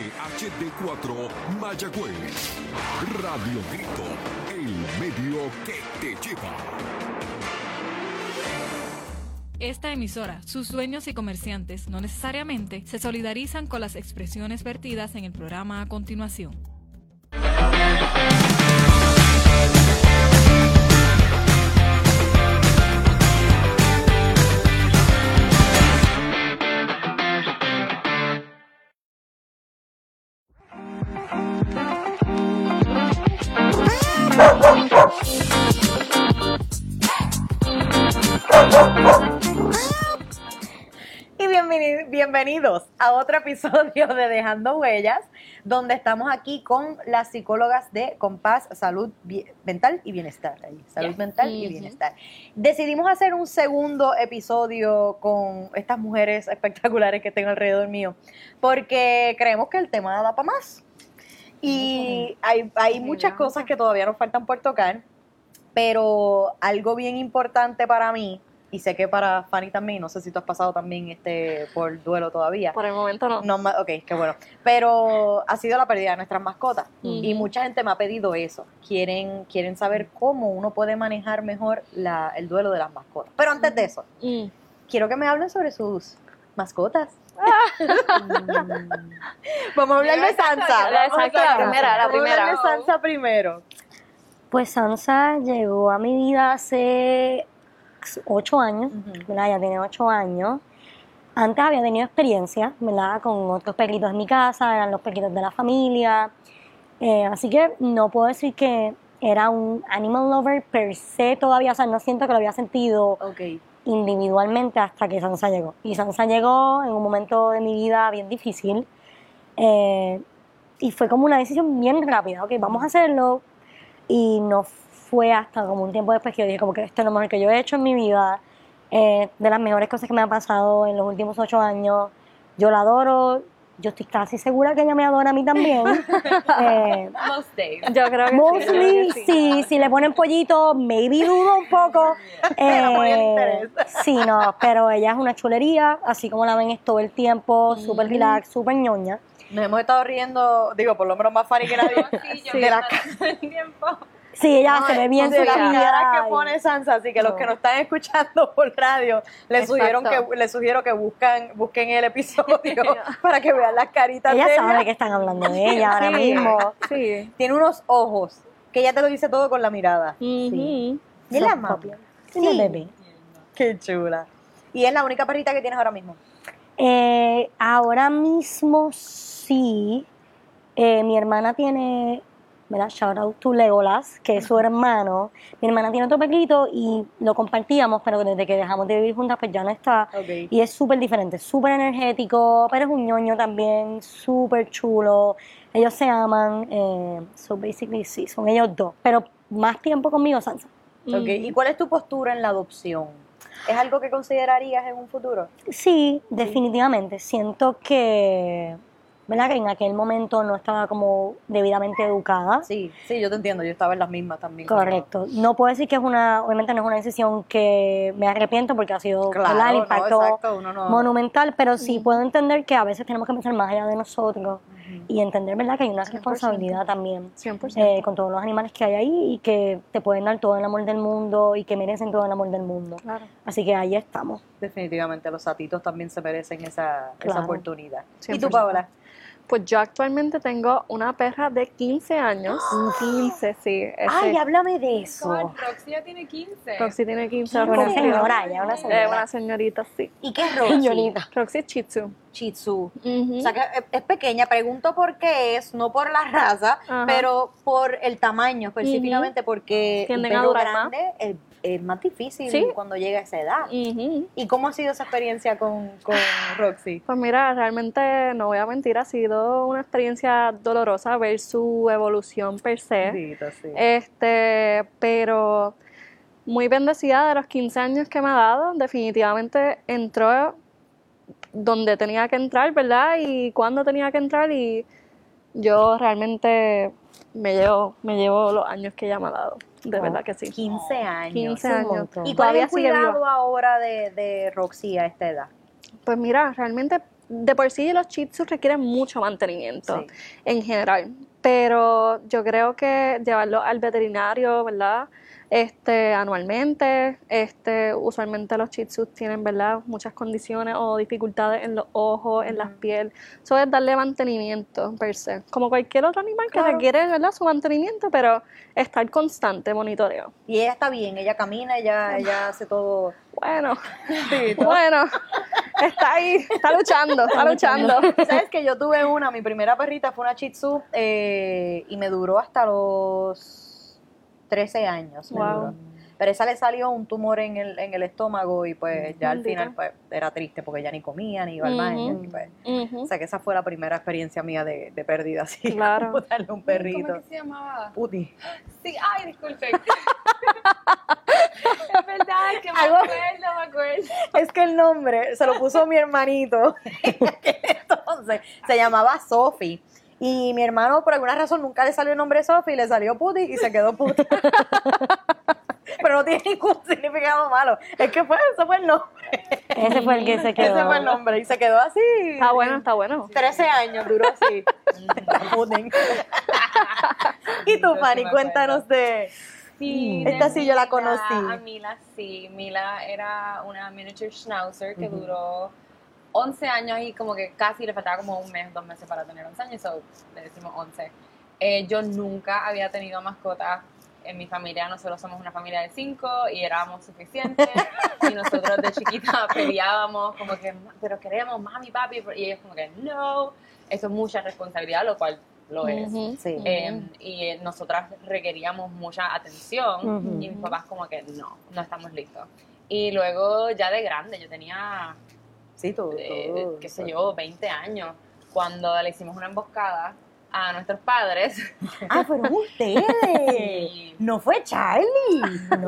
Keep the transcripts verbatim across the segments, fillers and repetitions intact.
H D cuatro Mayagüez. Radio Grito, el medio que te lleva. Esta emisora, sus dueños y comerciantes no necesariamente se solidarizan con las expresiones vertidas en el programa a continuación. Y bienvenidos, bienvenidos a otro episodio de Dejando Huellas, donde estamos aquí con las psicólogas de Compás Salud Mental y Bienestar. Ahí, Salud Yes. Mental y Uh-huh. Bienestar. Decidimos hacer un segundo episodio con estas mujeres espectaculares que tengo alrededor mío, porque creemos que el tema da para más. Y hay, hay muchas cosas que todavía nos faltan por tocar, pero algo bien importante para mí, y sé que para Fanny también, no sé si tú has pasado también este por duelo todavía. Por el momento no. No, ma- ok, qué bueno. Pero ha sido la pérdida de nuestras mascotas. Ujú. Y mucha gente me ha pedido eso. Quieren, quieren saber cómo uno puede manejar mejor la, el duelo de las mascotas. Pero antes de eso, Mm. quiero que me hablen sobre sus mascotas. Vamos a hablar de Sansa. La- Vamos a exacto, la hablar- primera, la vamos a hablar primera. de Sansa primero. Pues Sansa llegó a mi vida hace ocho años, Ujú. ¿verdad? Ya tiene ocho años. Antes había tenido experiencia, ¿verdad? Con otros perritos en mi casa, eran los perritos de la familia. Eh, así que no puedo decir que era un animal lover per se todavía, o sea, no siento que lo había sentido Ok. individualmente hasta que Sansa llegó. Y Sansa llegó en un momento de mi vida bien difícil. eh, y fue como una decisión bien rápida. Ok, vamos a hacerlo. Y no fue hasta como un tiempo después que yo dije como que esto es lo mejor que yo he hecho en mi vida. eh, de las mejores cosas que me han pasado en los últimos ocho años. Yo la adoro. Yo estoy casi segura que ella me adora a mí también. eh, Most days. Yo creo que sí, yo Mostly, creo que sí. sí, si le ponen pollito, maybe dudo un poco. Le va a poner Eh, interés. sí, no, pero ella es una chulería, así como la ven es todo el tiempo, súper relax, súper ñoña. Nos hemos estado riendo, digo, por lo menos más Fanny que nadie, de la Sí, ella No, se ve bien de las sucia. caras que pone Sansa, así que los No. que nos están escuchando por radio, les Exacto. sugieron que les sugiero que buscan, busquen el episodio para que vean las caritas Ella de sabe ella. que están hablando de ella ahora Sí, mismo. Sí. Tiene unos ojos que ella te lo dice todo con la mirada. Ujú. ¿Y la Son mamá? copias. Tiene Sí. bebé. Qué chula. ¿Y es la única perrita que tienes ahora mismo? Eh, ahora mismo sí. Eh, mi hermana tiene, ¿verdad? Shout out to Legolas, que es su hermano. Mi hermana tiene otro perrito y lo compartíamos, pero desde que dejamos de vivir juntas, pues ya no está. Ok. Y es súper diferente, súper energético, pero es un ñoño también, súper chulo. Ellos se aman, eh, so basically sí, son ellos dos. Pero más tiempo conmigo, Sansa. Ok. ¿Y cuál es tu postura en la adopción? ¿Es algo que considerarías en un futuro? Sí, definitivamente. Siento que, ¿verdad? Que en aquel momento no estaba como debidamente educada. Sí, sí, yo te entiendo, yo estaba en las mismas también. Correcto. No puedo decir que es una, obviamente no es una decisión que me arrepiento porque ha sido, Claro, ¿verdad? el no, impacto exacto, uno no- monumental, pero sí puedo entender que a veces tenemos que pensar más allá de nosotros y entender, ¿verdad? Que hay una cien por ciento. responsabilidad también cien por ciento. eh, con todos los animales que hay ahí y que te pueden dar todo el amor del mundo y que merecen todo el amor del mundo. Claro. Así que ahí estamos. Definitivamente los satitos también se merecen esa, esa Claro. oportunidad. ¿Y cien tú, por ciento. Paola? Pues yo actualmente tengo una perra de quince años. quince, sí. ese- Ay, háblame de eso. Roxy ya tiene quince. Roxy tiene quince. Una cumplió. señora, ya una Eh, señora. una señorita, sí. ¿Y qué es Roxy? Señorita. Roxy es Shih Tzu. Shih Tzu. Ujú. O sea que es- es pequeña, pregunto por qué es, no por la raza, Ajá. pero por el tamaño específicamente, porque un Tienden a perro durar más. grande es, es más difícil Sí. cuando llega a esa edad. Ujú. ¿Y cómo ha sido esa experiencia con, con Roxy? Pues mira, realmente no voy a mentir, ha sido una experiencia dolorosa ver su evolución per se. Bendito, sí. Este, pero muy bendecida de los quince años que me ha dado. Definitivamente entró donde tenía que entrar, ¿verdad? Y cuando tenía que entrar, y yo realmente me llevo, me llevo los años que ella me ha dado. De Oh, verdad que sí. quince años. quince un años. montón. ¿Y cuál es todavía el sigue cuidado viva. ahora de, de Roxy a esta edad? Pues mira, realmente de por sí los Shih Tzus requieren mucho mantenimiento Sí. en general, pero yo creo que llevarlo al veterinario, ¿verdad? Este, anualmente, este, usualmente los Shih Tzus tienen, ¿verdad? Muchas condiciones o dificultades en los ojos, en la piel. Eso es darle mantenimiento per se, como cualquier otro animal que Claro. requiere, ¿verdad? Su mantenimiento, pero estar constante, monitoreo. Y ella está bien, ella camina, ella, ella hace todo. Bueno, bueno, está ahí, está luchando, está luchando. ¿Sabes que yo tuve una, mi primera perrita fue una Shih Tzu eh, y me duró hasta los trece años. me Wow. duró. Pero esa le salió un tumor en el, en el estómago y pues ya al Bendito. final pues era triste porque ya ni comía ni iba al baño. Ujú. y, pues, Ujú. O sea que esa fue la primera experiencia mía de, de pérdida, así Claro. como darle un ¿Cómo perrito. es que se llamaba? Puti. Sí, ay, disculpe. Es verdad que me Algo- acuerdo, me acuerdo. Es que el nombre se lo puso mi hermanito en aquel entonces. Se llamaba Sophie. Y mi hermano, por alguna razón, nunca le salió el nombre Sophie, le salió Puti y se quedó puta. Pero no tiene ningún significado malo. Es que fue, ese fue el nombre. Ese fue el que se quedó. Ese fue el nombre. Y se quedó así. Está bueno, está bueno. trece años duró así. Pudding. Y tú, Sí, Fanny, sí me cuéntanos de. Sí, Esta de sí yo la Mila, conocí. A Mila sí, Mila era una miniature schnauzer que duró once años y como que casi le faltaba como un mes, dos meses para tener once años, so le decimos once. Eh, yo nunca había tenido mascotas en mi familia, nosotros somos una familia de cinco y éramos suficientes y nosotros de chiquita peleábamos como que, pero queremos mami, papi, y ellos como que no, eso es mucha responsabilidad, lo cual lo es. Ujú. Sí. Eh, y nosotras requeríamos mucha atención Ujú. y mis papás como que no, no estamos listos. Y luego ya de grande, yo tenía, Sí, tú. eh, tú. qué sé yo, veinte años, cuando le hicimos una emboscada a nuestros padres. Ah, fueron ustedes. Sí. No fue Charlie.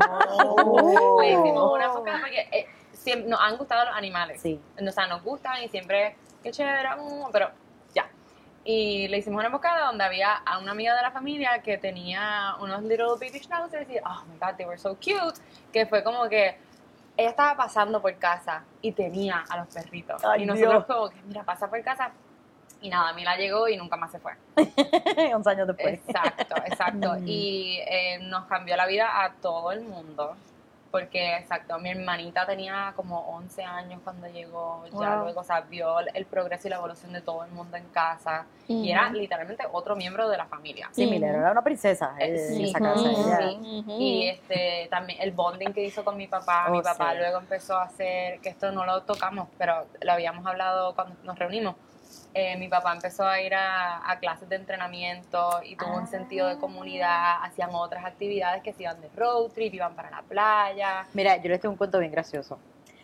No. Le hicimos una emboscada porque eh, siempre, nos han gustado los animales. Sí. O sea, nos gustan y siempre, qué chévere, mm, pero ya. Y le hicimos una emboscada donde había a una amiga de la familia que tenía unos little baby schnauzers y, oh my god, they were so cute, que fue como que ella estaba pasando por casa y tenía a los perritos. Ay, y nosotros Dios. como que, mira, pasa por casa. Y nada, Mila llegó y nunca más se fue. once años después. Exacto, exacto. Y eh, nos cambió la vida a todo el mundo. Porque, exacto, mi hermanita tenía como once años cuando llegó, ya Wow. luego, o sea, vio el progreso y la evolución de todo el mundo en casa. Y era literalmente otro miembro de la familia. Sí, Miller era una princesa Eh, eh, en sí, esa casa. sí, ella- sí. Y este, también el bonding que hizo con mi papá, Oh, mi papá sí. luego empezó a hacer, que esto no lo tocamos, pero lo habíamos hablado cuando nos reunimos. Eh, mi papá empezó a ir a, a clases de entrenamiento y tuvo un sentido de comunidad, hacían otras actividades que se iban de road trip, iban para la playa. Mira, yo les tengo un cuento bien gracioso.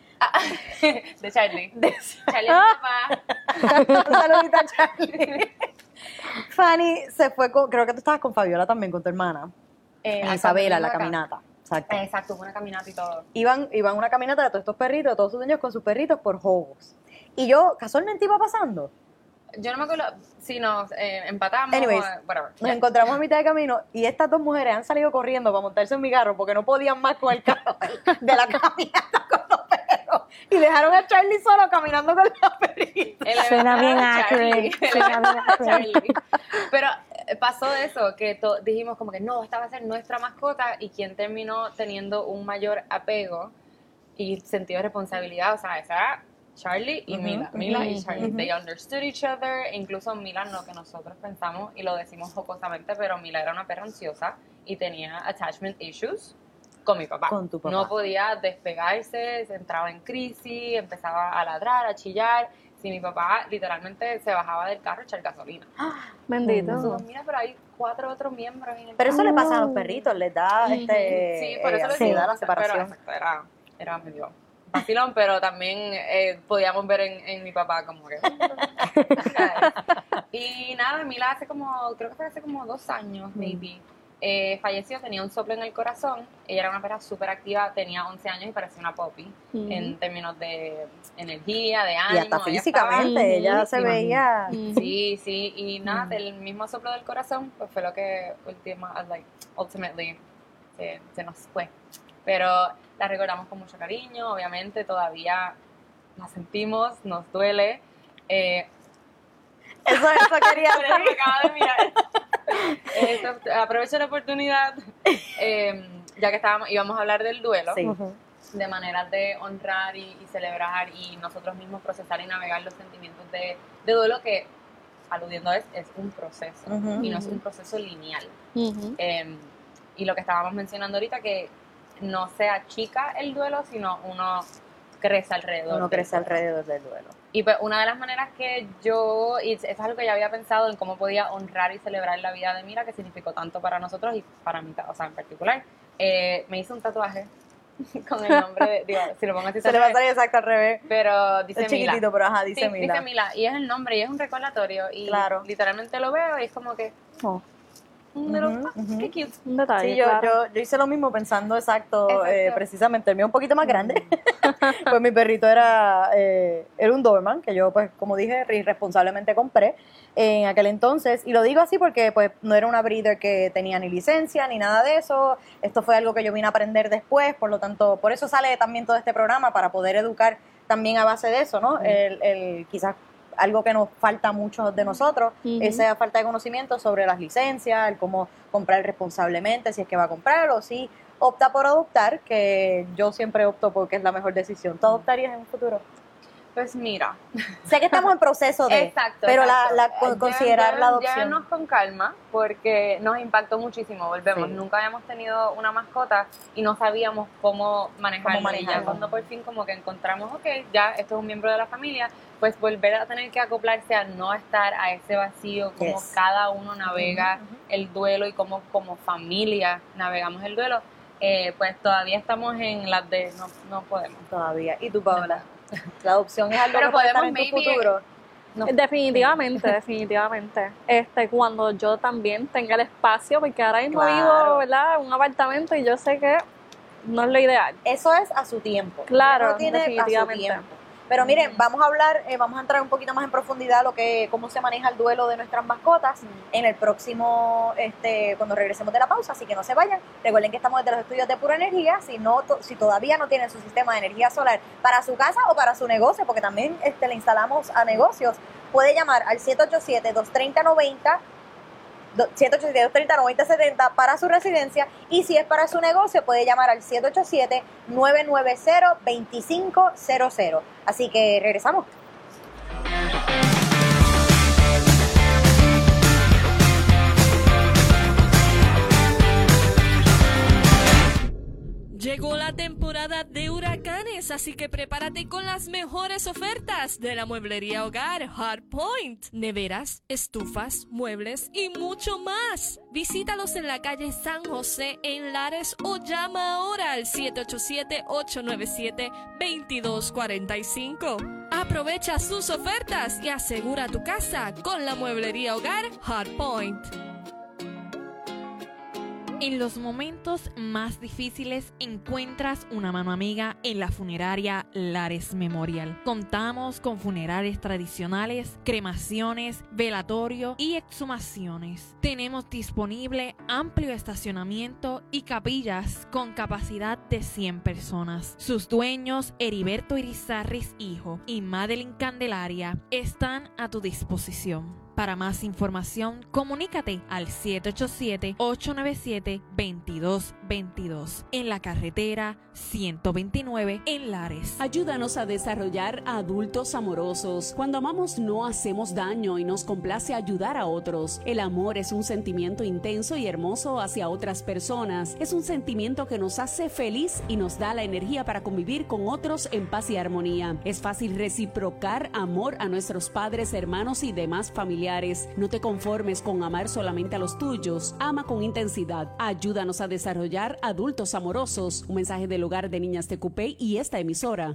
De Charlie. De- Charlie, mi papá. Un saludito a Charlie. Fanny se fue con, creo que tú estabas con Fabiola también, con tu hermana. Eh, En acá Isabela, en la acá. caminata. Exacto. Eh, Exacto, hubo una caminata y todo. Iban, iban una caminata de todos estos perritos, de todos sus dueños con sus perritos por Jogos. Y yo, casualmente iba pasando. Yo no me acuerdo si nos eh, empatamos Anyways, o whatever. Nos encontramos a mitad de camino y estas dos mujeres han salido corriendo para montarse en mi carro porque no podían más con el carro de la caminata con los perros. Y dejaron a Charlie solo caminando con los perritos. El Suena bien Charlie, accurate, el suena bien accurate. Charlie. Pero eh, pasó eso, que to- dijimos como que no, esta va a ser nuestra mascota y quien terminó teniendo un mayor apego y sentido de responsabilidad, o sea, esa era Charlie y Ujú, Mila. Mila y ujú, Charlie, ujú. they understood each other, incluso Mila no que nosotros pensamos y lo decimos jocosamente, pero Mila era una perra ansiosa y tenía attachment issues con mi papá. Con tu papá. No podía despegarse, se entraba en crisis, empezaba a ladrar, a chillar. Si mi papá literalmente se bajaba del carro a echar gasolina. Bendito. Nosotros, mira, pero hay cuatro otros miembros en el Pero eso le carro. pasa a los perritos, les da este, Sí, por eso eh, le ansiedad decimos, la separación. Pero, exacto, era, era medio vacilón, pero también eh, podíamos ver en, en mi papá como que... y nada, Mila hace como, creo que fue hace como dos años, maybe, eh, falleció, tenía un soplo en el corazón, ella era una perra súper activa, tenía once años y parecía una puppy, Ujú. en términos de energía, de Y ánimo. hasta ella físicamente, estaba- ella se Sí, veía... Ujú. Sí, sí, y nada, del mismo soplo del corazón, pues fue lo que última, like, ultimately se, se nos fue. Pero la recordamos con mucho cariño, obviamente todavía la sentimos, nos duele, Eh, Eso, eso quería Por eso me acaba de mirar. Eso, aprovecho la oportunidad, eh, ya que estábamos, íbamos a hablar del duelo, Sí. Ujú. de maneras de honrar y, y celebrar y nosotros mismos procesar y navegar los sentimientos de, de duelo, que, aludiendo es, es un proceso Ujú. y no es un proceso lineal. Ujú. Eh, y lo que estábamos mencionando ahorita, que no se achica el duelo, sino uno crece alrededor. Uno del crece duelo. alrededor del duelo. Y pues una de las maneras que yo, y eso es algo que ya había pensado en cómo podía honrar y celebrar la vida de Mira, que significó tanto para nosotros y para mí, o sea, en particular, eh, me hice un tatuaje con el nombre de, digo, si lo pongo así, Se le va a ve, salir exacto al revés. pero dice Es Mila. chiquitito, pero ajá, dice Sí, Mila. dice Mila, y es el nombre, y es un recordatorio, y Claro. literalmente lo veo y es como que, Oh, un little, Ujú, ah, ujú. qué cute. un detalle, Sí, yo, claro. yo, yo hice lo mismo pensando exacto, Exacto. eh, precisamente. El mío un poquito más grande. Pues mi perrito era, eh, era un Doberman, que yo, pues, como dije, irresponsablemente compré en aquel entonces. Y lo digo así porque, pues, no era una breeder que tenía ni licencia ni nada de eso. Esto fue algo que yo vine a aprender después, por lo tanto, por eso sale también todo este programa, para poder educar también a base de eso, ¿no? El, el quizás algo que nos falta a muchos de nosotros, Ujú. esa falta de conocimiento sobre las licencias, el cómo comprar responsablemente, si es que va a comprar o si opta por adoptar, que yo siempre opto porque es la mejor decisión. ¿Tú adoptarías en un futuro? Pues mira, Sé que estamos en proceso de, exacto, pero exacto. La, la, con- Lle- considerar lle- la adopción. Llévenos con calma, porque nos impactó muchísimo, volvemos, Sí. nunca habíamos tenido una mascota y no sabíamos cómo manejarlo, Cómo y ya manejarlo. cuando por fin como que encontramos, ok, ya esto es un miembro de la familia, pues volver a tener que acoplarse a no estar a ese vacío, como Yes. cada uno navega Ujú, ujú. el duelo y cómo como familia navegamos el duelo, eh, pues todavía estamos en las de no, no podemos. Todavía. ¿Y tú, Paola? La adopción es algo Pero que puede estar podemos en tu maybe- futuro. No. Definitivamente, definitivamente. Este, cuando yo también tenga el espacio, porque ahora mismo Claro. vivo, ¿verdad? En un apartamento y yo sé que no es lo ideal. Eso es a su tiempo. Claro, Uno tiene a su definitivamente. tiempo. Pero miren, vamos a hablar, eh, vamos a entrar un poquito más en profundidad a lo que, cómo se maneja el duelo de nuestras mascotas en el próximo, este, cuando regresemos de la pausa, así que no se vayan. Recuerden que estamos desde los estudios de Pura Energía. Si no, to- si todavía no tienen su sistema de energía solar para su casa o para su negocio, porque también este, le instalamos a negocios, puede llamar al siete ocho siete, dos tres cero, nueve cero siete ocho siete, dos tres cero, nueve cero siete cero para su residencia, y si es para su negocio puede llamar al siete ocho siete, nueve nueve cero, dos cinco cero cero. Así que regresamos. Llegó la temporada de huracanes, así que prepárate con las mejores ofertas de la mueblería hogar Hardpoint. Neveras, estufas, muebles y mucho más. Visítalos en la calle San José en Lares o llama ahora al siete ocho siete, ocho nueve siete, dos dos cuatro cinco. Aprovecha sus ofertas y asegura tu casa con la mueblería hogar Hardpoint. En los momentos más difíciles encuentras una mano amiga en la funeraria Lares Memorial. Contamos con funerales tradicionales, cremaciones, velatorio y exhumaciones. Tenemos disponible amplio estacionamiento y capillas con capacidad de cien personas. Sus dueños, Heriberto Irizarris hijo y Madeline Candelaria, están a tu disposición. Para más información, comunícate al siete ocho siete, ocho nueve siete, dos dos dos dos en la carretera ciento veintinueve en Lares. Ayúdanos a desarrollar adultos amorosos. Cuando amamos no hacemos daño y nos complace ayudar a otros. El amor es un sentimiento intenso y hermoso hacia otras personas. Es un sentimiento que nos hace feliz y nos da la energía para convivir con otros en paz y armonía. Es fácil reciprocar amor a nuestros padres, hermanos y demás familiares. No te conformes con amar solamente a los tuyos. Ama con intensidad. Ayúdanos a desarrollar adultos amorosos. Un mensaje del Hogar de Niñas Tecupey y esta emisora.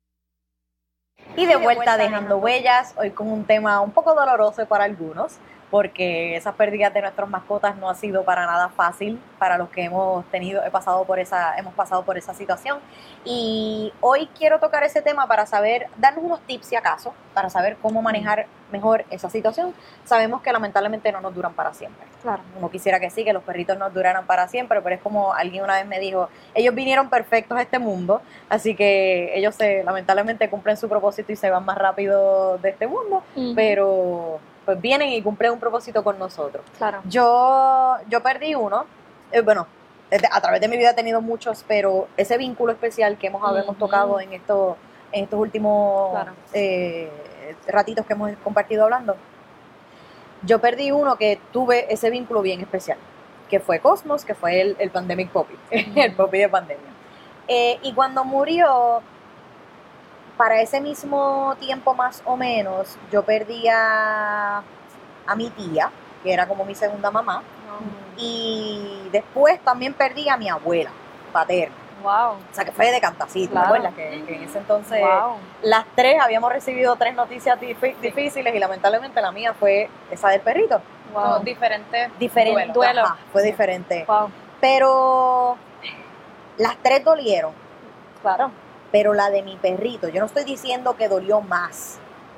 Y de vuelta dejando huellas, hoy con un tema un poco doloroso para algunos, porque esas pérdidas de nuestras mascotas no ha sido para nada fácil para los que hemos tenido, he pasado por esa, hemos pasado por esa situación. Y hoy quiero tocar ese tema para saber, darnos unos tips si acaso, para saber cómo manejar mejor esa situación. Sabemos que lamentablemente no nos duran para siempre. Claro. Uno quisiera que sí, que los perritos nos duraran para siempre, pero es como alguien una vez me dijo, ellos vinieron perfectos a este mundo, así que ellos se, lamentablemente cumplen su propósito y se van más rápido de este mundo, Ujú. pero pues vienen y cumplen un propósito con nosotros. Claro. Yo, yo perdí uno, eh, bueno, desde- a través de mi vida he tenido muchos, pero ese vínculo especial que hemos, hemos Ujú. tocado en estos, en estos últimos Claro. eh, ratitos que hemos compartido hablando, yo perdí uno que tuve ese vínculo bien especial, que fue Cosmos, que fue el, el Pandemic Puppy, el puppy de pandemia. Eh, y cuando murió, para ese mismo tiempo más o menos, yo perdí a, a mi tía, que era como mi segunda mamá, y después también perdí a mi abuela paterna. Wow. O sea, que fue de cantacito, Claro. ¿te acuerdas? Que, que en ese entonces Wow. las tres habíamos recibido tres noticias dif- difíciles y lamentablemente la mía fue esa del perrito. Como Wow. diferentes Diferente, duelos. ajá, fue diferente. Wow. Pero las tres dolieron, Claro. pero la de mi perrito, yo no estoy diciendo que dolió más,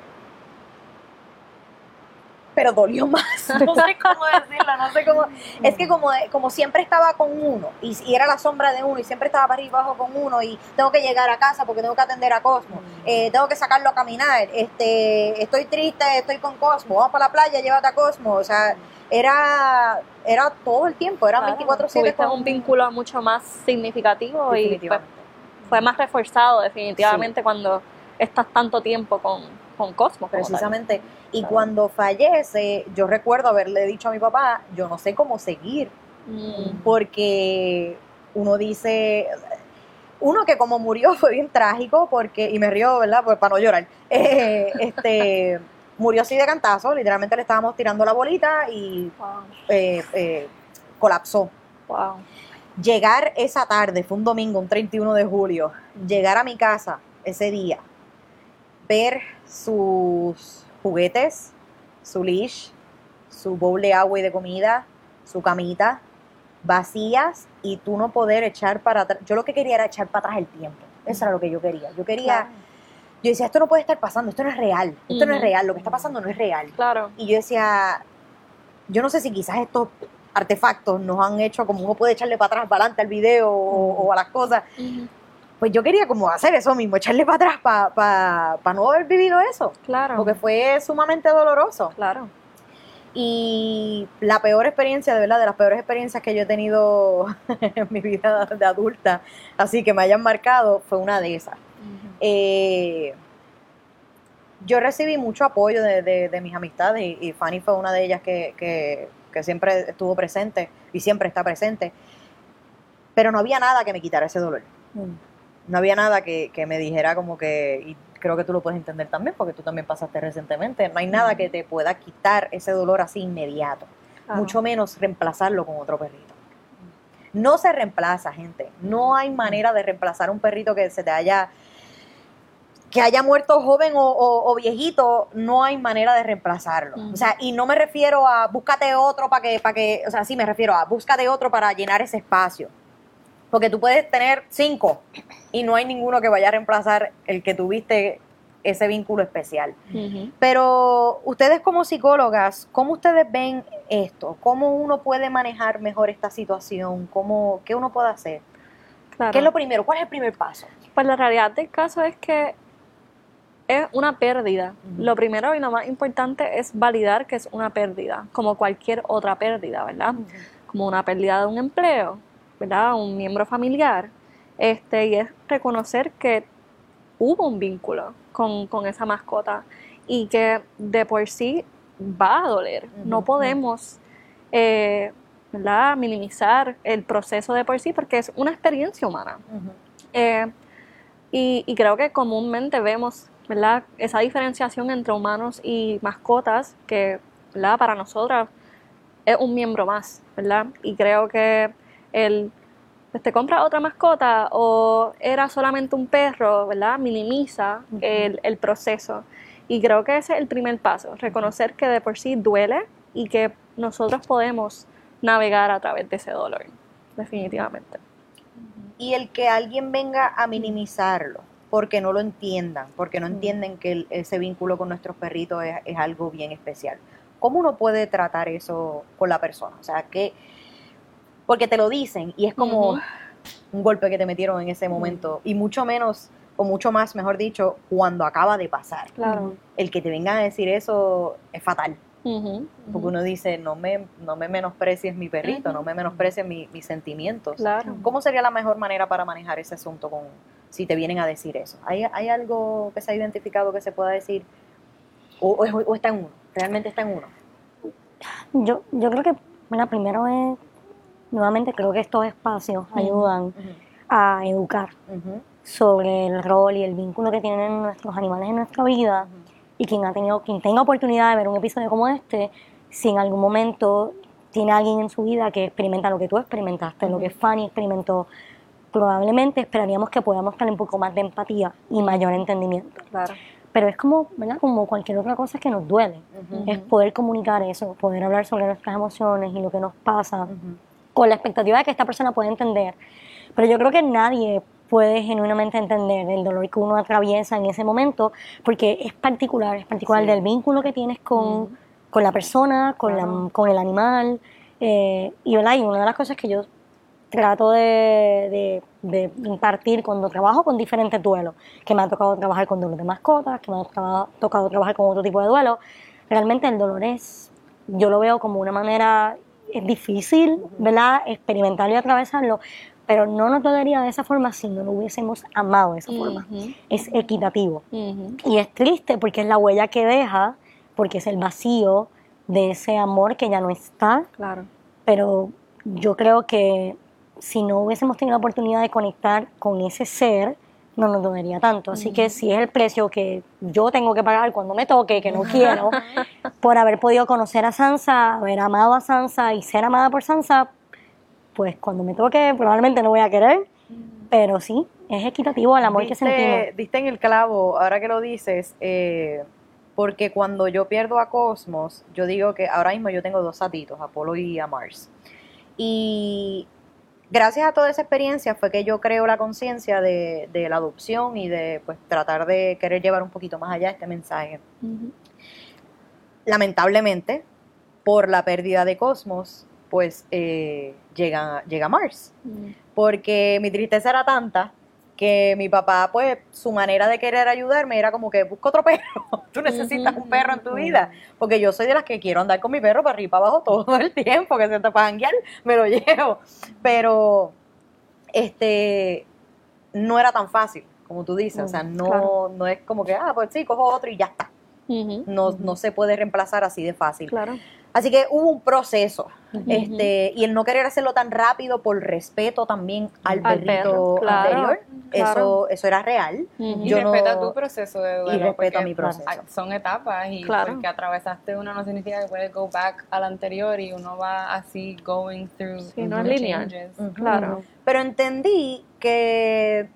pero dolió más, no sé cómo decirlo, no sé cómo, es que como, como siempre estaba con uno, y, y era la sombra de uno, y siempre estaba para arriba y abajo con uno, y tengo que llegar a casa porque tengo que atender a Cosmo, eh, tengo que sacarlo a caminar, este, estoy triste, estoy con Cosmo, vamos para la playa, llévate a Cosmo, o sea, era, era todo el tiempo, era veinticuatro siete Tuviste un vínculo mucho más significativo y pues, definitivamente. fue más reforzado definitivamente cuando estás tanto tiempo con, con Cosmos. como tal. Precisamente. Y Claro. cuando fallece, yo recuerdo haberle dicho a mi papá, yo no sé cómo seguir, Mm. porque uno dice, uno que como murió fue bien trágico, porque, y me río, ¿verdad? Pues para no llorar, eh, este, murió así de cantazo, literalmente le estábamos tirando la bolita y Wow. eh, eh, colapsó. Wow. Llegar esa tarde, fue un domingo, un treinta y uno de julio, llegar a mi casa ese día, ver sus juguetes, su leash, su bowl de agua y de comida, su camita, vacías, y tú no poder echar para atrás. Yo lo que quería era echar para atrás el tiempo. Eso era lo que yo quería. Yo quería, Claro. yo decía, esto no puede estar pasando, esto no es real, esto no es Ujú. real, lo que está pasando no es real. Claro. Y yo decía, yo no sé si quizás estos artefactos nos han hecho como uno puede echarle para atrás, para adelante al video o, o a las cosas. Ujú. Pues yo quería como hacer eso mismo, echarle para atrás para pa, pa no haber vivido eso, Claro. porque fue sumamente doloroso. Claro. Y la peor experiencia, de verdad, de las peores experiencias que yo he tenido en mi vida de adulta, así que me hayan marcado, fue una de esas. Eh, yo recibí mucho apoyo de, de- de mis amistades y, y Fanny fue una de ellas que, que- que siempre estuvo presente y siempre está presente, pero no había nada que me quitara ese dolor. No había nada que, que me dijera como que, y creo que tú lo puedes entender también porque tú también pasaste recientemente, no hay nada que te pueda quitar ese dolor así inmediato, Claro. mucho menos reemplazarlo con otro perrito. No se reemplaza, gente, no hay manera de reemplazar un perrito que se te haya, que haya muerto joven o, o- o viejito, no hay manera de reemplazarlo. Ujú. O sea, y no me refiero a búscate otro para que, para que, o sea, sí me refiero a búscate otro para llenar ese espacio. Porque tú puedes tener cinco y no hay ninguno que vaya a reemplazar el que tuviste ese vínculo especial. Ujú. Pero ustedes como psicólogas, ¿cómo ustedes ven esto? ¿Cómo uno puede manejar mejor esta situación? ¿Cómo, ¿Qué uno puede hacer? Claro. ¿Qué es lo primero? ¿Cuál es el primer paso? Pues la realidad del caso es que es una pérdida. Ujú. Lo primero y lo más importante es validar que es una pérdida, como cualquier otra pérdida, ¿verdad? Como una pérdida de un empleo, ¿verdad? Un miembro familiar. Este, y es reconocer que hubo un vínculo con, con esa mascota y que de por sí va a doler. Ujú, No podemos eh, ¿verdad? minimizar el proceso de por sí porque es una experiencia humana. Eh, y, y creo que comúnmente vemos, ¿verdad?, esa diferenciación entre humanos y mascotas que, ¿verdad?, para nosotras es un miembro más, ¿verdad? Y creo que el pues, te compras otra mascota o era solamente un perro, ¿verdad?, minimiza el, el proceso. Y creo que ese es el primer paso, reconocer que de por sí duele, y que nosotros podemos navegar a través de ese dolor, definitivamente. Y el que alguien venga a minimizarlo, porque no lo entiendan, porque no entienden que el- ese vínculo con nuestros perritos es, es algo bien especial. ¿Cómo uno puede tratar eso con la persona? O sea, que, porque te lo dicen y es como Ujú. un golpe que te metieron en ese momento, y mucho menos, o mucho más, mejor dicho, cuando acaba de pasar. Claro. El que te vengan a decir eso es fatal. Ujú, Porque ujú. uno dice, no me, no me menosprecies mi perrito, no me menosprecies mi- mis sentimientos. Claro. ¿Cómo sería la mejor manera para manejar ese asunto con si te vienen a decir eso? ¿Hay, hay algo que se ha identificado que se pueda decir? ¿O, o, es- o está en uno? ¿Realmente está en uno? Yo, yo creo que, bueno, primero es, nuevamente creo que estos espacios ayudan Ujú, a educar ujú, sobre el rol y el vínculo que tienen nuestros animales en nuestra vida, y quien ha tenido, quien tenga oportunidad de ver un episodio como este, si en algún momento tiene alguien en su vida que experimenta lo que tú experimentaste, lo que Fanny experimentó, probablemente esperaríamos que podamos tener un poco más de empatía y mayor entendimiento. Claro. Pero es como, ¿verdad? Como cualquier otra cosa que nos duele. ujú, Es poder comunicar eso, poder hablar sobre nuestras emociones y lo que nos pasa, ujú. con la expectativa de que esta persona pueda entender. Pero yo creo que nadie puede genuinamente entender el dolor que uno atraviesa en ese momento, porque es particular, es particular Sí. del vínculo que tienes con, con la persona, con, Claro. la, con el animal. Eh, y, ¿verdad? Y una de las cosas que yo trato de, de, de impartir cuando trabajo con diferentes duelos, que me ha tocado trabajar con duelos de mascotas, que me ha traba- tocado trabajar con otro tipo de duelo, realmente el dolor es, yo lo veo como una manera, es difícil, ¿verdad?, experimentarlo y atravesarlo, pero no nos dolería de esa forma si no lo hubiésemos amado de esa forma. Ujú, Es equitativo. ujú. Y es triste porque es la huella que deja, porque es el vacío de ese amor que ya no está, Claro. pero yo creo que si no hubiésemos tenido la oportunidad de conectar con ese ser, no nos dolería tanto. Así que si es el precio que yo tengo que pagar cuando me toque, que no quiero, por haber podido conocer a Sansa, haber amado a Sansa y ser amada por Sansa, pues cuando me toque probablemente no voy a querer, pero sí, es equitativo al amor que Diste- sentimos. Diste en el clavo, ahora que lo dices, eh, porque cuando yo pierdo a Cosmos, yo digo que ahora mismo yo tengo dos satitos, Apolo y a Mars. Y gracias a toda esa experiencia fue que yo creo la conciencia de, de la adopción y de pues tratar de querer llevar un poquito más allá este mensaje. Ujú. Lamentablemente, por la pérdida de Cosmos, pues eh, llega, llega Mars. Porque mi tristeza era tanta que mi papá, pues, su manera de querer ayudarme era como que busca otro perro. Tú necesitas un perro en tu vida. Porque yo soy de las que quiero andar con mi perro para arriba y para abajo todo el tiempo, que se te para janguear, me lo llevo. Pero, este, no era tan fácil, como tú dices. O sea, no, claro. no es como que, ah, pues sí, cojo otro y ya está. Ujú. No, no se puede reemplazar así de fácil. Claro. Así que hubo un proceso, Ujú. este, y el no querer hacerlo tan rápido por respeto también al, Al perrito perro, claro, anterior, claro. eso, eso era real. Ujú. Y Yo respeta no- tu proceso de duelo. y respeto porque mi proceso. hay- Son etapas y Claro. porque atravesaste una no significa que puedes go back al anterior y uno va así going through Sí, no es the lineal. changes. Ujú. Claro. Pero entendí que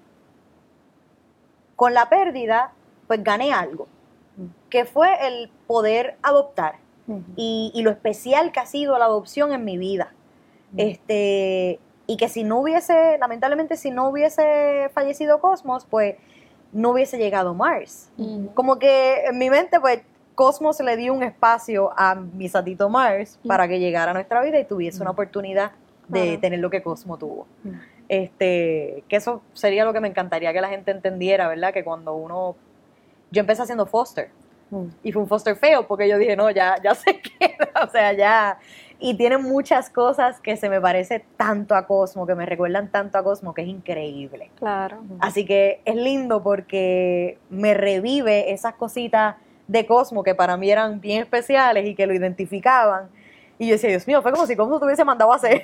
con la pérdida, pues gané algo, que fue el poder adoptar y, y lo especial que ha sido la adopción en mi vida. Este, y que si no hubiese, lamentablemente, si no hubiese fallecido Cosmos, pues no hubiese llegado Mars. Ujú. Como que en mi mente, pues, Cosmos le dio un espacio a mi satito Mars para que llegara a nuestra vida y tuviese una oportunidad de Claro. tener lo que Cosmo tuvo. Este, que eso sería lo que me encantaría que la gente entendiera, ¿verdad? Que cuando uno... Yo empecé haciendo foster y fue un foster feo porque yo dije, no, ya, ya se queda, o sea, ya... Y tiene muchas cosas que se me parece tanto a Cosmo, que me recuerdan tanto a Cosmo, que es increíble. Claro. Así que es lindo porque me revive esas cositas de Cosmo que para mí eran bien especiales y que lo identificaban. Y yo decía, Dios mío, fue como si Cosmo te hubiese mandado a hacer.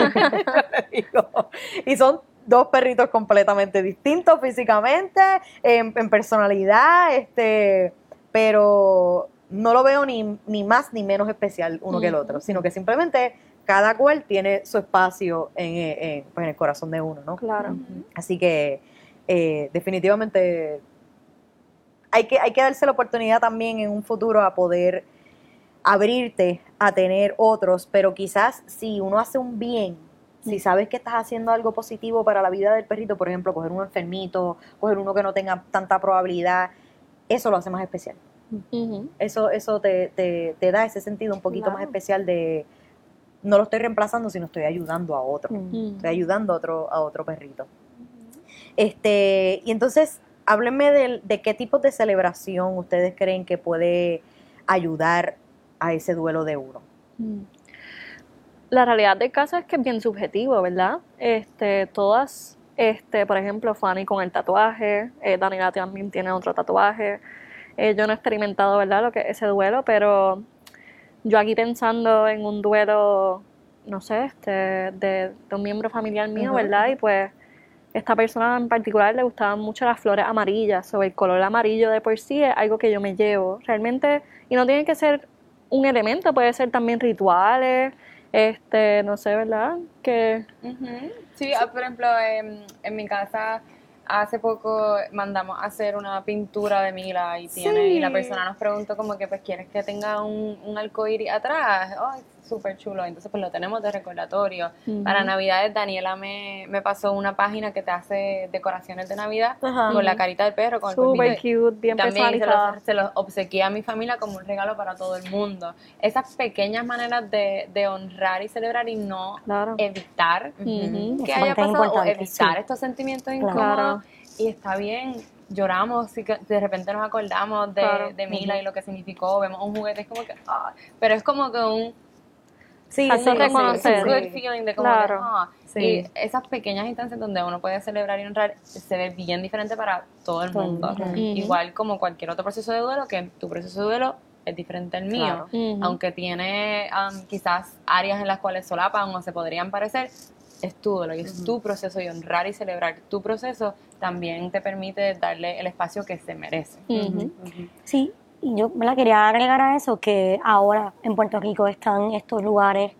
Digo, y son dos perritos completamente distintos físicamente, en, en personalidad, este, pero no lo veo ni, ni más ni menos especial uno que el otro, sino que simplemente cada cual tiene su espacio en, en, pues, en el corazón de uno, ¿no? Claro. Así que eh, definitivamente hay que, hay que darse la oportunidad también en un futuro a poder abrirte a tener otros, pero quizás si uno hace un bien, si sabes que estás haciendo algo positivo para la vida del perrito, por ejemplo, coger un enfermito, coger uno que no tenga tanta probabilidad, eso lo hace más especial. Ujú. Eso, eso te, te, te da ese sentido un poquito Claro. más especial de no lo estoy reemplazando, sino estoy ayudando a otro. Ujú. Estoy ayudando a otro, a otro perrito. Este, y entonces, háblenme de, de qué tipos de celebración ustedes creen que puede ayudar a ese duelo de uno. Mm. La realidad del caso es que es bien subjetivo, ¿verdad? Este, todas, este, por ejemplo, Fanny con el tatuaje, eh, Daniela también tiene otro tatuaje. Eh, yo no he experimentado, ¿verdad?, lo que es ese duelo, pero yo aquí pensando en un duelo, no sé, este, de, de un miembro familiar mío, Ujú. ¿verdad? Y pues esta persona en particular le gustaban mucho las flores amarillas, sobre el color amarillo de por sí es algo que yo me llevo. Realmente, y no tiene que ser un elemento, puede ser también rituales, este, no sé, ¿verdad? Que Ujú. Sí, ah, por ejemplo, en, en mi casa hace poco mandamos a hacer una pintura de Mila y tiene Sí. y la persona nos preguntó como que pues quieres que tenga un, un arcoíris atrás. Ay, súper chulo. Entonces pues lo tenemos de recordatorio. Ujú. Para Navidades Daniela me, me pasó una página que te hace decoraciones de Navidad Ajá. con la carita del perro, con el súper polvito. cute, bien También se personalizada. los, se los obsequié a mi familia como un regalo para todo el mundo. Esas pequeñas maneras de, de honrar y celebrar y no Claro. evitar Ujú. que Eso haya es pasado o importante, evitar sí. estos sentimientos Claro. incómodos. Y está bien, lloramos, y que de repente nos acordamos de, Claro. de Mila y lo que significó, vemos un juguete, es como que, ah, pero es como que un Sí, Exacto, sí, reconocer. un good sí. feeling de como Claro. que, ah, Sí. y esas pequeñas instancias donde uno puede celebrar y honrar se ve bien diferente para todo el Todo el mundo. mundo. Ujú. Igual como cualquier otro proceso de duelo, que tu proceso de duelo es diferente al mío, Claro. Ujú. aunque tiene um, quizás áreas en las cuales solapan o se podrían parecer, es tu duelo y es tu proceso, y honrar y celebrar tu proceso también te permite darle el espacio que se merece. Ujú. Sí, y yo me la quería agregar a eso, que ahora en Puerto Rico están estos lugares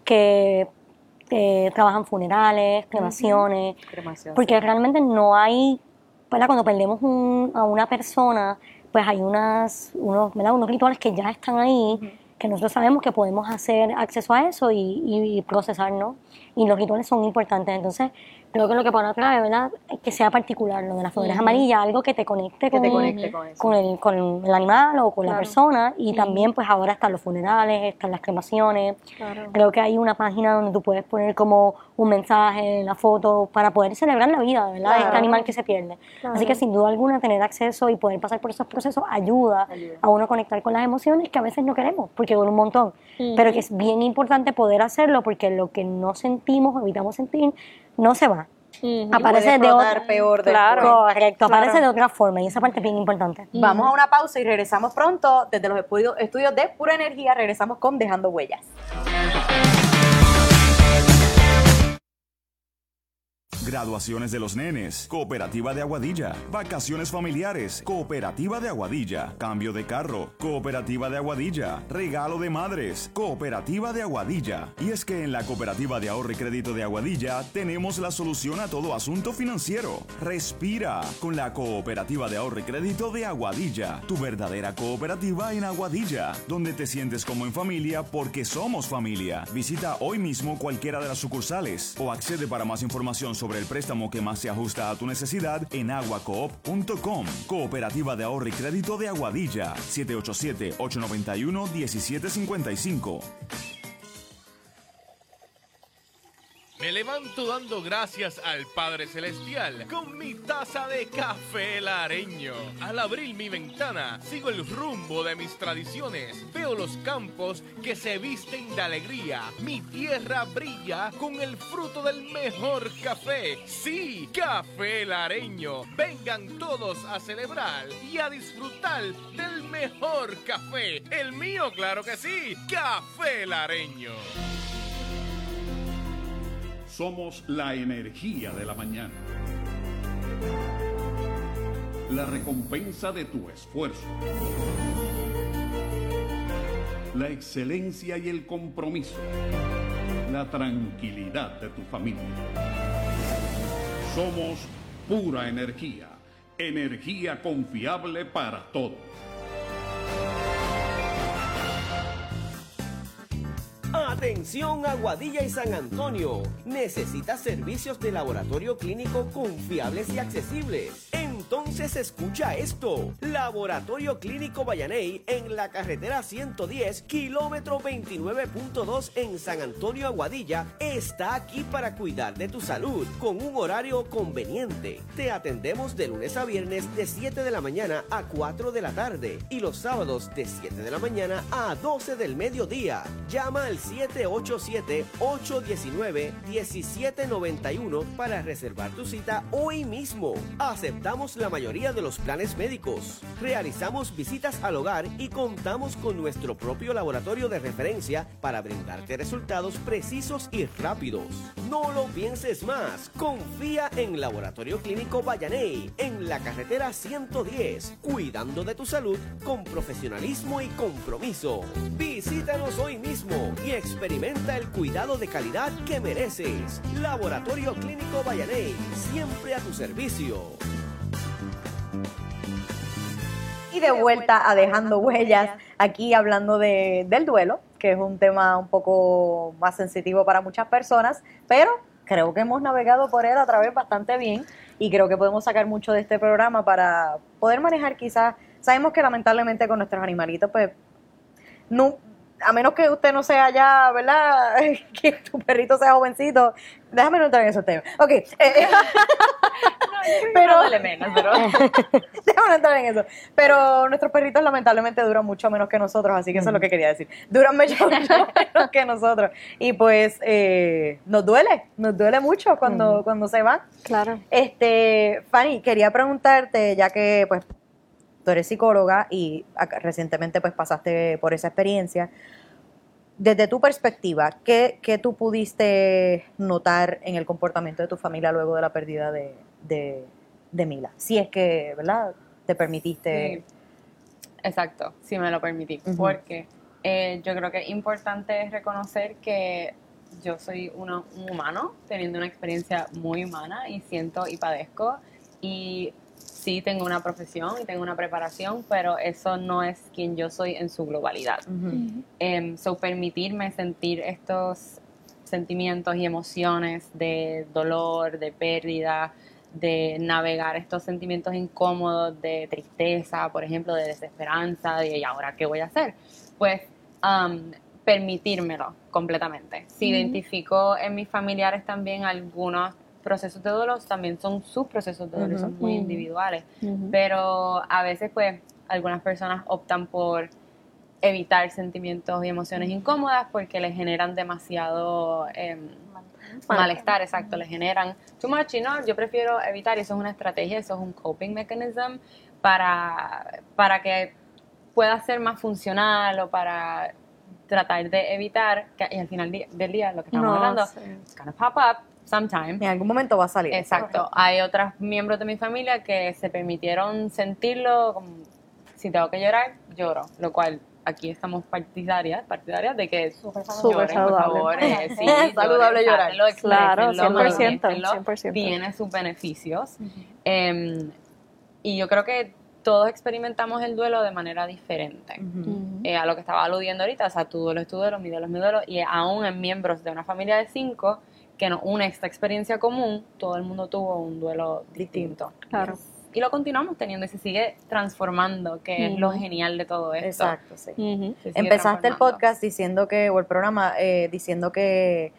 que eh, trabajan funerales, cremaciones, Cremación, porque sí. realmente no hay, ¿verdad? Cuando perdemos un- a una persona, pues hay unas, unos, ¿verdad? unos rituales que ya están ahí, que nosotros sabemos que podemos hacer acceso a eso y, y procesar, ¿no? Y los rituales son importantes, entonces creo que lo que pone clave, ¿verdad?, es que sea particular, lo de las flores Ujú. amarillas, algo que te conecte Que con, te conecte con eso. con el, con el animal o con la Claro. persona, y también pues ahora están los funerales, están las cremaciones. Claro. Creo que hay una página donde tú puedes poner como un mensaje, la foto, para poder celebrar la vida, ¿verdad?, de este Claro. animal que se pierde. Claro. Así que sin duda alguna tener acceso y poder pasar por esos procesos ayuda, Ayuda. a uno conectar con las emociones que a veces no queremos, porque duele un montón. Ujú. Pero que es bien importante poder hacerlo, porque lo que no sentimos o evitamos sentir no se va. Ujú. Aparece Puede de explotar otra, peor Claro. después. correcto, aparece Claro. de otra forma, y esa parte es bien importante. Vamos a una pausa y regresamos pronto desde los estudios, estudios de Pura Energía. Regresamos con Dejando Huellas. Graduaciones de los nenes, Cooperativa de Aguadilla. Vacaciones familiares, Cooperativa de Aguadilla. Cambio de carro, Cooperativa de Aguadilla. Regalo de madres, Cooperativa de Aguadilla. Y es que en la Cooperativa de Ahorro y Crédito de Aguadilla tenemos la solución a todo asunto financiero. Respira con la Cooperativa de Ahorro y Crédito de Aguadilla. Tu verdadera cooperativa en Aguadilla, donde te sientes como en familia porque somos familia. Visita hoy mismo cualquiera de las sucursales o accede para más información sobre el préstamo que más se ajusta a tu necesidad en aguacoop punto com. Cooperativa de Ahorro y Crédito de Aguadilla. siete ocho siete, ocho nueve uno, uno siete cinco cinco. Me levanto dando gracias al Padre Celestial con mi taza de café lareño. Al abrir mi ventana, sigo el rumbo de mis tradiciones. Veo los campos que se visten de alegría. Mi tierra brilla con el fruto del mejor café. Sí, café lareño. Vengan todos a celebrar y a disfrutar del mejor café. El mío, claro que sí, café lareño. Somos la energía de la mañana. La recompensa de tu esfuerzo. La excelencia y el compromiso. La tranquilidad de tu familia. Somos pura energía. Energía confiable para todos. Atención Aguadilla y San Antonio. ¿Necesitas servicios de laboratorio clínico confiables y accesibles? Entonces escucha esto. Laboratorio Clínico Vallaney en la carretera ciento diez, kilómetro veintinueve punto dos en San Antonio, Aguadilla, está aquí para cuidar de tu salud con un horario conveniente. Te atendemos de lunes a viernes de siete de la mañana a cuatro de la tarde y los sábados de siete de la mañana a doce del mediodía. Llama al siete ocho siete, ocho uno nueve, uno siete nueve uno para reservar tu cita hoy mismo. Aceptamos la mayoría de los planes médicos. Realizamos visitas al hogar y contamos con nuestro propio laboratorio de referencia para brindarte resultados precisos y rápidos. No lo pienses más. Confía en Laboratorio Clínico Vallaney en la carretera ciento diez, cuidando de tu salud con profesionalismo y compromiso. Visítanos hoy mismo y experimenta el cuidado de calidad que mereces. Laboratorio Clínico Vallaney, siempre a tu servicio. Y de vuelta a Dejando Huellas, aquí hablando de, del duelo, que es un tema un poco más sensitivo para muchas personas, pero creo que hemos navegado por él a través bastante bien y creo que podemos sacar mucho de este programa para poder manejar quizás, sabemos que lamentablemente con nuestros animalitos, pues, no, a menos que usted no sea ya, ¿verdad? Que tu perrito sea jovencito. Déjame no entrar en esos temas. Ok. Eh, pero, no vale menos, pero... déjame no entrar en eso. Pero nuestros perritos lamentablemente duran mucho menos que nosotros, así que eso es lo que quería decir. Duran mucho, mucho menos que nosotros. Y pues eh, nos duele, nos duele mucho cuando, uh-huh. cuando se van. Claro. Este, Fanny, quería preguntarte, ya que pues tú eres psicóloga y recientemente pues pasaste por esa experiencia. Desde tu perspectiva, ¿qué, qué tú pudiste notar en el comportamiento de tu familia luego de la pérdida de, de, de Mila? Si es que, ¿verdad?, te permitiste... Sí. Exacto, si me lo permití. Uh-huh. Porque eh, yo creo que es importante reconocer que yo soy uno, un humano, teniendo una experiencia muy humana y siento y padezco. Y sí tengo una profesión y tengo una preparación, pero eso no es quien yo soy en su globalidad. Uh-huh. Um, so permitirme sentir estos sentimientos y emociones de dolor, de pérdida, de navegar estos sentimientos incómodos, de tristeza, por ejemplo, de desesperanza, de ¿y ahora qué voy a hacer? Pues um, permitírmelo completamente. Si uh-huh. identifico en mis familiares también algunos procesos de dolor, también son sus procesos de dolor, uh-huh. son muy uh-huh. individuales, uh-huh. pero a veces pues algunas personas optan por evitar sentimientos y emociones incómodas porque les generan demasiado eh, malestar, exacto, les generan too much y no, yo prefiero evitar, y eso es una estrategia, eso es un coping mechanism para, para que pueda ser más funcional o para tratar de evitar que y al final del día lo que estamos no, hablando sí. it's gonna pop up sometime. En algún momento va a salir. Exacto. Hay otros miembros de mi familia que se permitieron sentirlo, como, si tengo que llorar, lloro, lo cual aquí estamos partidarias, partidarias de que súper lloren, por favor. Eh, sí, saludable llorar. Lloren, claro, cien por ciento, cien por ciento. Tiene sus beneficios. Uh-huh. Eh, y yo creo que todos experimentamos el duelo de manera diferente. Uh-huh. Eh, a lo que estaba aludiendo ahorita, o sea, tu duelo es tu duelo, mi duelo es mi duelo, y aún en miembros de una familia de cinco, que nos une esta experiencia común, todo el mundo tuvo un duelo distinto. Claro. Y lo continuamos teniendo y se sigue transformando, que uh-huh. es lo genial de todo esto. Exacto, sí. Uh-huh. Empezaste el podcast diciendo que, o el programa, eh, diciendo que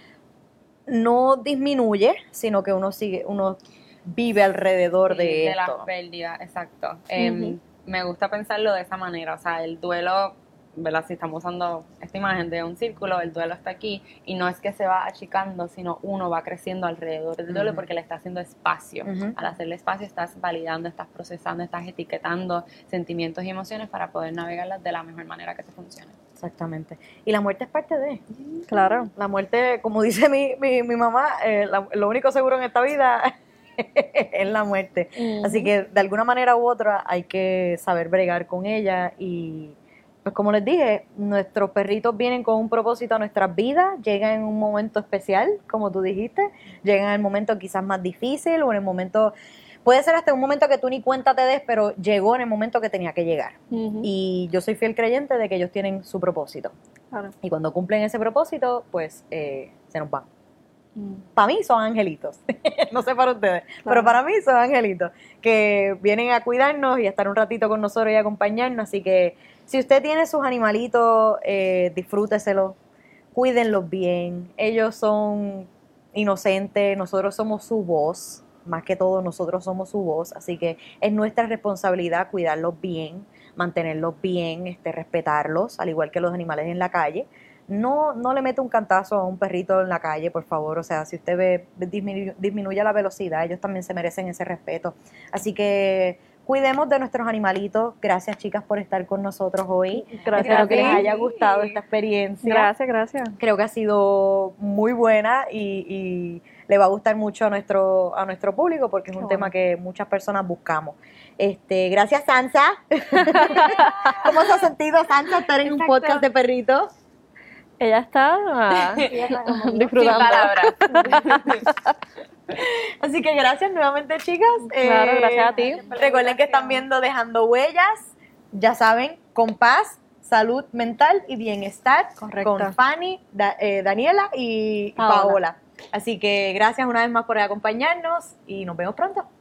no disminuye, sino que uno sigue, uno vive alrededor sí, de, de esto. De las pérdidas, exacto. Uh-huh. Eh, me gusta pensarlo de esa manera, o sea, el duelo, ¿verdad? Si estamos usando esta imagen de un círculo, el duelo está aquí y no es que se va achicando, sino uno va creciendo alrededor del duelo uh-huh. porque le está haciendo espacio. Uh-huh. Al hacerle espacio estás validando, estás procesando, estás etiquetando sentimientos y emociones para poder navegarlas de la mejor manera que te funcione. Exactamente. Y la muerte es parte de. Claro. La muerte, como dice mi, mi, mi mamá, eh, la, lo único seguro en esta vida es la muerte. Uh-huh. Así que de alguna manera u otra hay que saber bregar con ella y... Pues como les dije, nuestros perritos vienen con un propósito a nuestras vidas, llegan en un momento especial, como tú dijiste, llegan en el momento quizás más difícil o en el momento, puede ser hasta un momento que tú ni cuenta te des, pero llegó en el momento que tenía que llegar. Ujú. Y yo soy fiel creyente de que ellos tienen su propósito. Claro. Y cuando cumplen ese propósito, pues eh, se nos van. Mm. Para mí son angelitos, no sé para ustedes, Claro. pero para mí son angelitos que vienen a cuidarnos y a estar un ratito con nosotros y acompañarnos. Así que si usted tiene sus animalitos, eh, disfrúteselo, cuídenlos bien. Ellos son inocentes, nosotros somos su voz, más que todo nosotros somos su voz, así que es nuestra responsabilidad cuidarlos bien, mantenerlos bien, este, respetarlos, al igual que los animales en la calle. No, no le mete un cantazo a un perrito en la calle, por favor. O sea, si usted ve, disminu- disminuye la velocidad, ellos también se merecen ese respeto. Así que cuidemos de nuestros animalitos. Gracias, chicas, por estar con nosotros hoy. Gracias Espero a que ti. les haya gustado esta experiencia. Gracias, gracias. Creo que ha sido muy buena y, y le va a gustar mucho a nuestro, a nuestro público porque es un Qué tema bueno. que muchas personas buscamos. Este, gracias, Sansa. ¿Cómo se ha sentido, Sansa, estar en un Exacto. podcast de perritos? Ella está ah, Sin disfrutando. palabras. Así que gracias nuevamente, chicas. Claro, Eh, gracias a ti. Recuerden que están viendo Dejando Huellas. Ya saben, con paz, salud mental y bienestar. Correcto. Con Fanny, Da- eh, Daniela y Paola. Paola. Así que gracias una vez más por acompañarnos y nos vemos pronto.